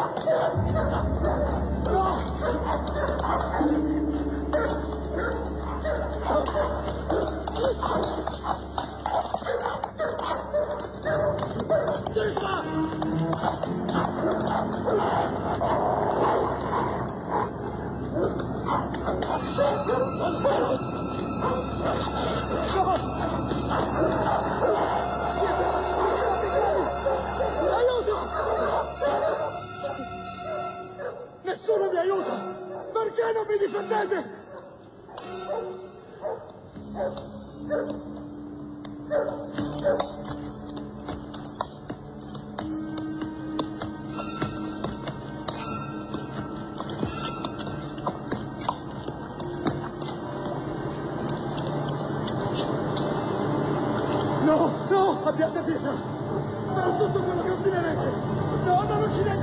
Nessuno mi aiuta! Perché non mi difendete? No, no, abbiate pietà! Farò tutto quello che ordinerete! No, non uccidete!